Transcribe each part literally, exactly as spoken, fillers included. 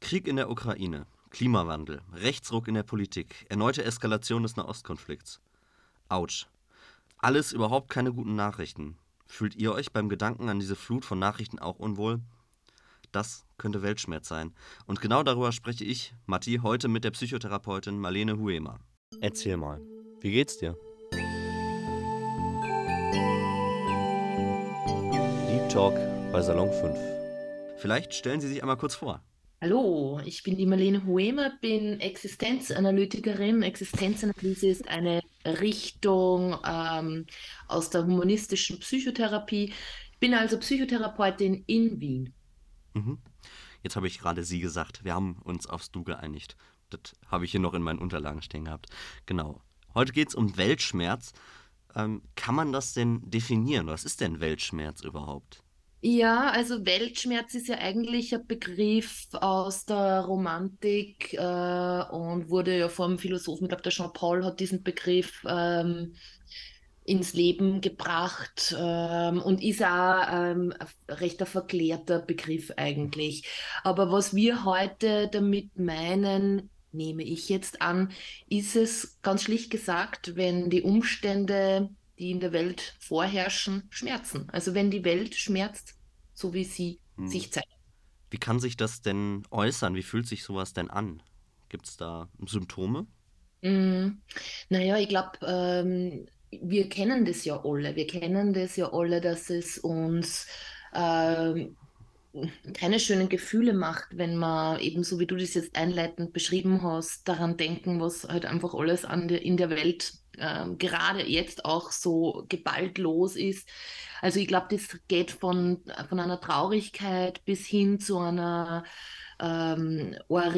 Krieg in der Ukraine, Klimawandel, Rechtsruck in der Politik, erneute Eskalation des Nahostkonflikts. Autsch. Alles überhaupt keine guten Nachrichten. Fühlt ihr euch beim Gedanken an diese Flut von Nachrichten auch unwohl? Das könnte Weltschmerz sein. Und genau darüber spreche ich, Matti, heute mit der Psychotherapeutin Marlene Huemer. Erzähl mal, wie geht's dir? Deep Talk bei Salon fünf. Vielleicht stellen Sie sich einmal kurz vor. Hallo, ich bin die Marlene Huemer, bin Existenzanalytikerin. Existenzanalyse ist eine Richtung ähm, aus der humanistischen Psychotherapie. Ich bin also Psychotherapeutin in Wien. Mhm. Jetzt habe ich gerade Sie gesagt. Wir haben uns aufs Du geeinigt. Das habe ich hier noch in meinen Unterlagen stehen gehabt. Genau. Heute geht es um Weltschmerz. Ähm, kann man das denn definieren? Was ist denn Weltschmerz überhaupt? Ja, also Weltschmerz ist ja eigentlich ein Begriff aus der Romantik äh, und wurde ja vom Philosophen, ich glaube, der Jean-Paul hat diesen Begriff ähm, ins Leben gebracht ähm, und ist auch ähm, ein recht ein verklärter Begriff eigentlich. Aber was wir heute damit meinen, nehme ich jetzt an, ist es ganz schlicht gesagt, wenn die Umstände, die in der Welt vorherrschen, schmerzen. Also wenn die Welt schmerzt, so wie sie Hm. sich zeigt. Wie kann sich das denn äußern? Wie fühlt sich sowas denn an? Gibt es da Symptome? Mm, naja, ich glaube, ähm, wir kennen das ja alle. Wir kennen das ja alle, dass es uns ähm, keine schönen Gefühle macht, wenn man eben so wie du das jetzt einleitend beschrieben hast, daran denken, was halt einfach alles an der, in der Welt ähm, gerade jetzt auch so geballt los ist. Also ich glaube, das geht von, von einer Traurigkeit bis hin zu einer ähm,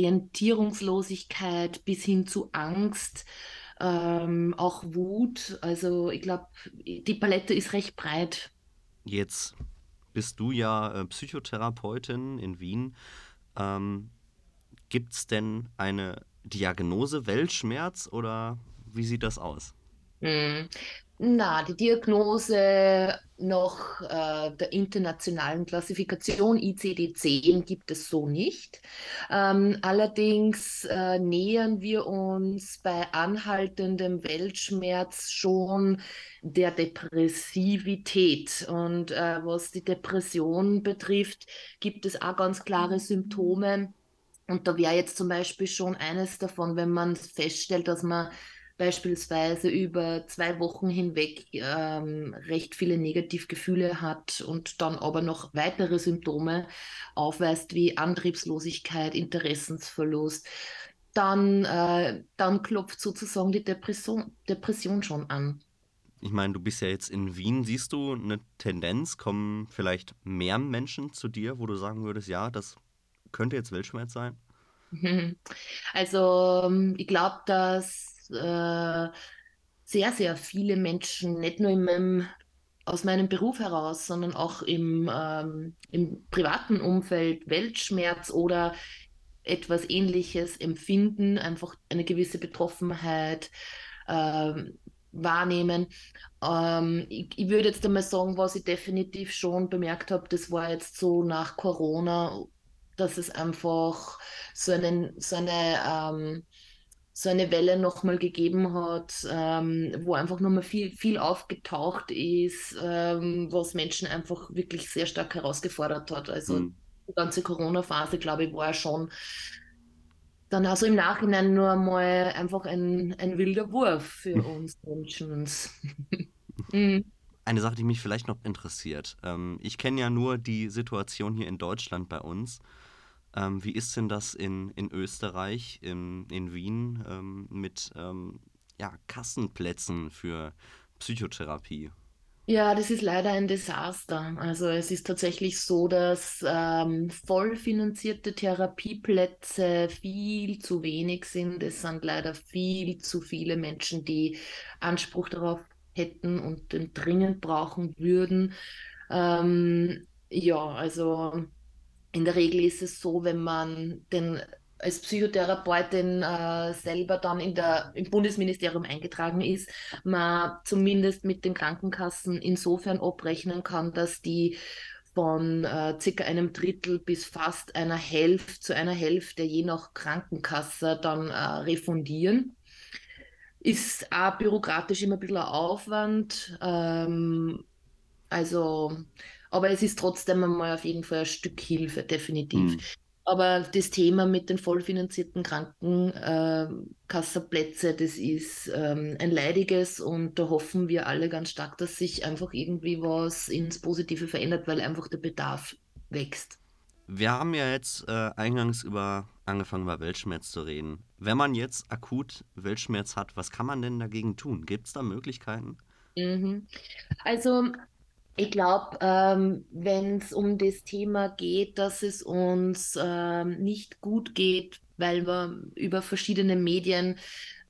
Orientierungslosigkeit, bis hin zu Angst, ähm, auch Wut. Also ich glaube, die Palette ist recht breit. Jetzt bist du ja äh, Psychotherapeutin in Wien. Ähm, Gibt es denn eine Diagnose Weltschmerz oder wie sieht das aus? Hm. Na, die Diagnose nach äh, der internationalen Klassifikation I C D zehn gibt es so nicht. Ähm, allerdings äh, nähern wir uns bei anhaltendem Weltschmerz schon der Depressivität. Und äh, was die Depression betrifft, gibt es auch ganz klare Symptome. Und da wäre jetzt zum Beispiel schon eines davon, wenn man feststellt, dass man beispielsweise über zwei Wochen hinweg ähm, recht viele Negativgefühle hat und dann aber noch weitere Symptome aufweist, wie Antriebslosigkeit, Interessensverlust, dann, äh, dann klopft sozusagen die Depression, Depression schon an. Ich meine, du bist ja jetzt in Wien. Siehst du eine Tendenz? Kommen vielleicht mehr Menschen zu dir, wo du sagen würdest, ja, das könnte jetzt Weltschmerz sein? Mhm. Also ähm, ich glaube, dass äh, sehr, sehr viele Menschen, nicht nur in meinem, aus meinem Beruf heraus, sondern auch im, ähm, im privaten Umfeld Weltschmerz oder etwas Ähnliches empfinden, einfach eine gewisse Betroffenheit ähm, wahrnehmen. Ähm, ich, ich würde jetzt einmal sagen, was ich definitiv schon bemerkt habe, das war jetzt so nach Corona, dass es einfach so einen, so eine, ähm, so eine Welle nochmal gegeben hat, ähm, wo einfach nochmal viel, viel aufgetaucht ist, ähm, was Menschen einfach wirklich sehr stark herausgefordert hat. Also Hm. die ganze Corona-Phase, glaube ich, war schon dann also im Nachhinein nur mal einfach ein, ein wilder Wurf für uns Menschen. Mhm. Eine Sache, die mich vielleicht noch interessiert. Ähm, ich kenne ja nur die Situation hier in Deutschland bei uns. Ähm, wie ist denn das in, in Österreich, in, in Wien, ähm, mit ähm, ja, Kassenplätzen für Psychotherapie? Ja, das ist leider ein Desaster. Also es ist tatsächlich so, dass ähm, vollfinanzierte Therapieplätze viel zu wenig sind. Es sind leider viel zu viele Menschen, die Anspruch darauf hätten und den dringend brauchen würden. Ähm, ja, also in der Regel ist es so, wenn man den als Psychotherapeutin äh, selber dann in der, im Bundesministerium eingetragen ist, man zumindest mit den Krankenkassen insofern abrechnen kann, dass die von äh, circa einem Drittel bis fast einer Hälfte zu einer Hälfte, je nach Krankenkasse, dann äh, refundieren. Ist auch bürokratisch immer ein bisschen ein Aufwand. Ähm, also, aber es ist trotzdem einmal auf jeden Fall ein Stück Hilfe, definitiv. Hm. Aber das Thema mit den vollfinanzierten Krankenkassenplätze, das ist ähm, ein leidiges und da hoffen wir alle ganz stark, dass sich einfach irgendwie was ins Positive verändert, weil einfach der Bedarf wächst. Wir haben ja jetzt äh, eingangs über angefangen über Weltschmerz zu reden. Wenn man jetzt akut Weltschmerz hat, was kann man denn dagegen tun? Gibt es da Möglichkeiten? Mhm. Also ich glaube, ähm, wenn es um das Thema geht, dass es uns ähm, nicht gut geht, weil wir über verschiedene Medien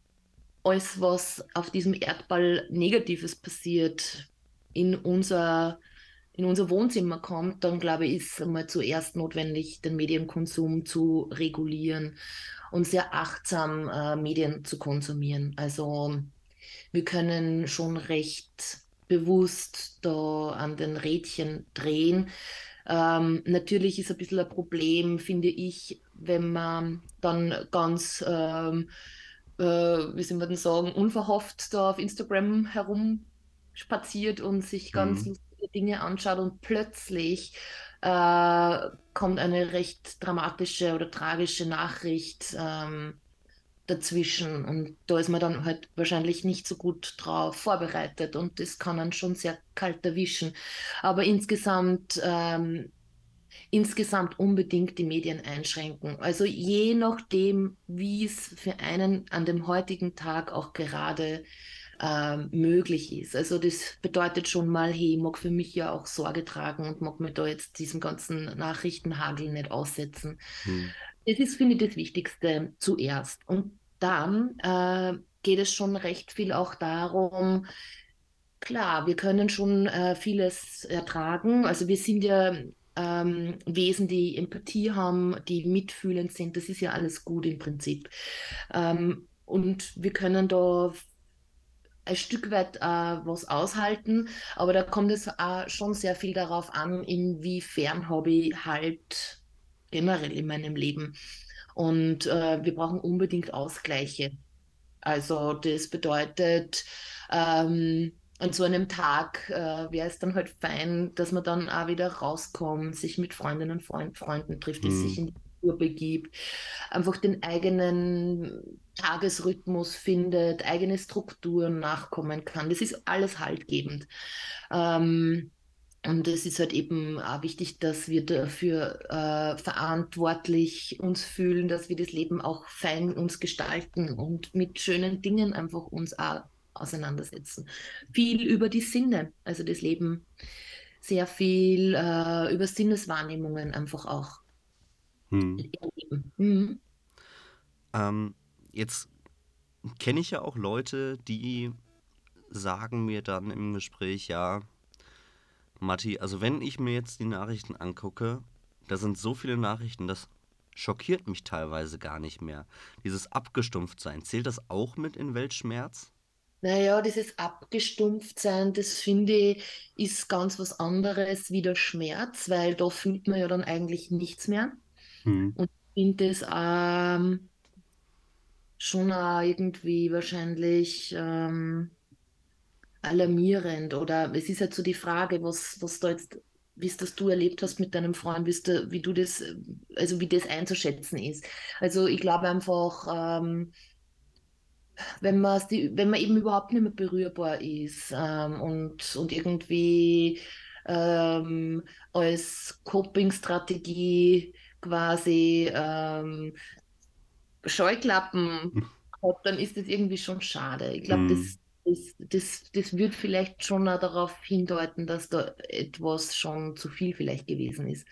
alles, was auf diesem Erdball Negatives passiert, in unser, in unser Wohnzimmer kommt, dann glaube ich, ist einmal zuerst notwendig, den Medienkonsum zu regulieren und sehr achtsam äh, Medien zu konsumieren. Also wir können schon recht bewusst da an den Rädchen drehen. Ähm, natürlich ist ein bisschen ein Problem, finde ich, wenn man dann ganz, ähm, äh, wie soll man denn sagen, unverhofft da auf Instagram herumspaziert und sich ganz Hm. lustige Dinge anschaut und plötzlich äh, kommt eine recht dramatische oder tragische Nachricht. Ähm, dazwischen. Und da ist man dann halt wahrscheinlich nicht so gut drauf vorbereitet und das kann dann schon sehr kalt erwischen. Aber insgesamt, ähm, insgesamt unbedingt die Medien einschränken. Also je nachdem, wie es für einen an dem heutigen Tag auch gerade ähm, möglich ist. Also das bedeutet schon mal, hey, ich mag für mich ja auch Sorge tragen und mag mir da jetzt diesem ganzen Nachrichtenhagel nicht aussetzen. Hm. Das ist, finde ich, das Wichtigste zuerst. Und dann äh, geht es schon recht viel auch darum, klar, wir können schon äh, vieles ertragen. Also wir sind ja ähm, Wesen, die Empathie haben, die mitfühlend sind. Das ist ja alles gut im Prinzip. Ähm, und wir können da ein Stück weit äh, was aushalten, aber da kommt es äh, schon sehr viel darauf an, inwiefern habe ich halt generell in meinem Leben. Und äh, wir brauchen unbedingt Ausgleiche. Also das bedeutet, ähm, an so einem Tag äh, wäre es dann halt fein, dass man dann auch wieder rauskommt, sich mit Freundinnen und Freund, Freunden trifft, die Hm. sich in die Natur begibt, einfach den eigenen Tagesrhythmus findet, eigene Strukturen nachkommen kann. Das ist alles haltgebend. Ähm, und es ist halt eben auch wichtig, dass wir dafür äh, verantwortlich uns fühlen, dass wir das Leben auch fein uns gestalten und mit schönen Dingen einfach uns auch auseinandersetzen. Viel über die Sinne, also das Leben sehr viel äh, über Sinneswahrnehmungen einfach auch Hm. erleben. Mhm. Ähm, Jetzt kenne ich ja auch Leute, die sagen mir dann im Gespräch, ja, Matti, also wenn ich mir jetzt die Nachrichten angucke, da sind so viele Nachrichten, das schockiert mich teilweise gar nicht mehr. Dieses Abgestumpftsein, zählt das auch mit in Weltschmerz? Naja, dieses Abgestumpftsein, das finde ich, ist ganz was anderes wie der Schmerz, weil da fühlt man ja dann eigentlich nichts mehr. Hm. Und ich finde das ähm, schon auch irgendwie wahrscheinlich ähm, alarmierend. Oder es ist halt so die Frage, was, was da jetzt, wie es das du erlebt hast mit deinem Freund, wie, du, wie du das, also wie das einzuschätzen ist. Also ich glaube einfach, ähm, wenn man, die, wenn man eben überhaupt nicht mehr berührbar ist ähm, und, und irgendwie ähm, als Coping-Strategie quasi ähm, Scheuklappen hat, dann ist das irgendwie schon schade. Ich glaube, Hm. das, das, das, das wird vielleicht schon auch darauf hindeuten, dass da etwas schon zu viel vielleicht gewesen ist.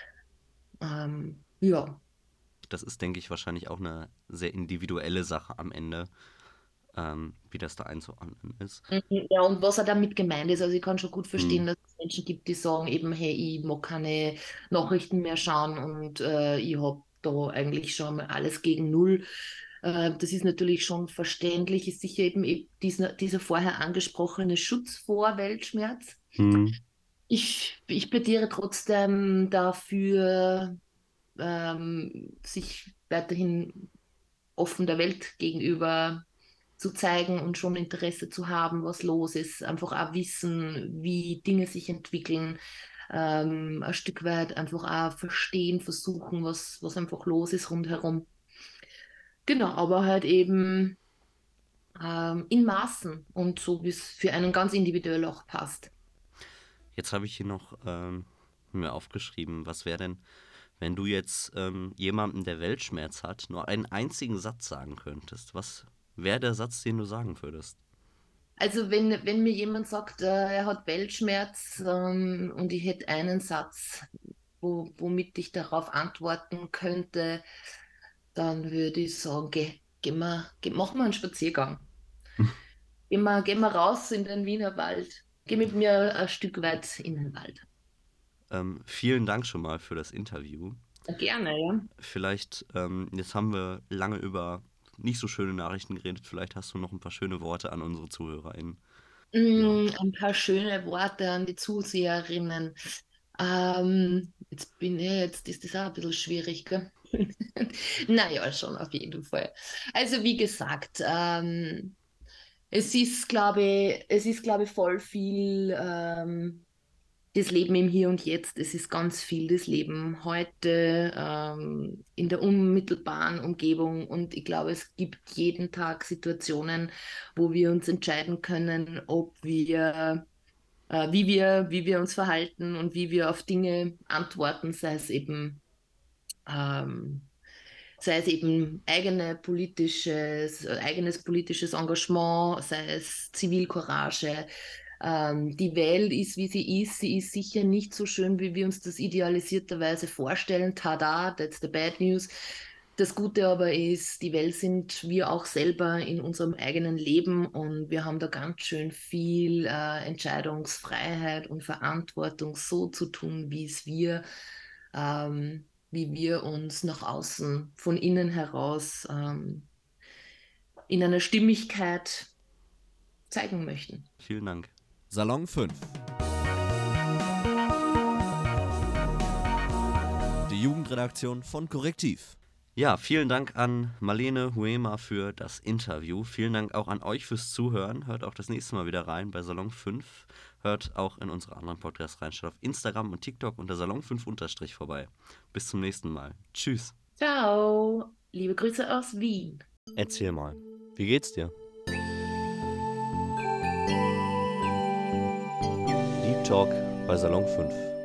Ähm, ja. Das ist, denke ich, wahrscheinlich auch eine sehr individuelle Sache am Ende, ähm, wie das da einzuordnen ist. Mhm. Ja, und was er damit gemeint ist, also ich kann schon gut Hm. verstehen, dass es Menschen gibt, die sagen eben, hey, ich mag keine Nachrichten mehr schauen und äh, ich habe da eigentlich schon mal alles gegen Null. Äh, das ist natürlich schon verständlich, ist sicher eben, eben dieser, dieser vorher angesprochene Schutz vor Weltschmerz. Hm. Ich, ich plädiere trotzdem dafür, ähm, sich weiterhin offen der Welt gegenüber zu zeigen und schon Interesse zu haben, was los ist, einfach auch wissen, wie Dinge sich entwickeln, ähm, ein Stück weit einfach auch verstehen, versuchen, was, was einfach los ist rundherum. Genau, aber halt eben ähm, in Maßen und so, wie es für einen ganz individuell auch passt. Jetzt habe ich hier noch ähm, mir aufgeschrieben, was wäre denn, wenn du jetzt ähm, jemandem, der Weltschmerz hat, nur einen einzigen Satz sagen könntest? Was wäre der Satz, den du sagen würdest? Also wenn, wenn mir jemand sagt, äh, er hat Weltschmerz, ähm, und ich hätte einen Satz, wo, womit ich darauf antworten könnte, dann würde ich sagen, geh, geh mal, geh, mach mal einen Spaziergang. Geh mal, geh mal raus in den Wiener Wald. Geh mit mir ein Stück weit in den Wald. Ähm, vielen Dank schon mal für das Interview. Ja, gerne, ja. Vielleicht, ähm, jetzt haben wir lange über nicht so schöne Nachrichten geredet. Vielleicht hast du noch ein paar schöne Worte an unsere ZuhörerInnen. Ja. Mm, ein paar schöne Worte an die Zuseherinnen. Ähm, jetzt bin ich, jetzt ist das auch ein bisschen schwierig, gell? Naja, schon auf jeden Fall. Also wie gesagt, ähm, es ist, glaube ich, es ist, glaube ich, voll viel ähm, das Leben im Hier und Jetzt. Es ist ganz viel das Leben heute ähm, in der unmittelbaren Umgebung. Und ich glaube, es gibt jeden Tag Situationen, wo wir uns entscheiden können, ob wir äh, wie wir, wie wir uns verhalten und wie wir auf Dinge antworten, sei es eben, ähm, sei es eben eigene politisches, eigenes politisches Engagement, sei es Zivilcourage. Ähm, die Welt ist, wie sie ist. Sie ist sicher nicht so schön, wie wir uns das idealisierterweise vorstellen. Tada, that's the bad news. Das Gute aber ist, die Welt sind wir auch selber in unserem eigenen Leben und wir haben da ganz schön viel äh, Entscheidungsfreiheit und Verantwortung, so zu tun, wie es wir, ähm, wie wir uns nach außen, von innen heraus ähm, in einer Stimmigkeit zeigen möchten. Vielen Dank. Salon fünf. Die Jugendredaktion von Korrektiv. Ja, vielen Dank an Marlene Huema für das Interview. Vielen Dank auch an euch fürs Zuhören. Hört auch das nächste Mal wieder rein bei Salon fünf. Hört auch in unsere anderen Podcasts rein. Schaut auf Instagram und TikTok unter Salon fünf unterstrich vorbei. Bis zum nächsten Mal. Tschüss. Ciao, liebe Grüße aus Wien. Erzähl mal, wie geht's dir? Deep Talk bei Salon fünf.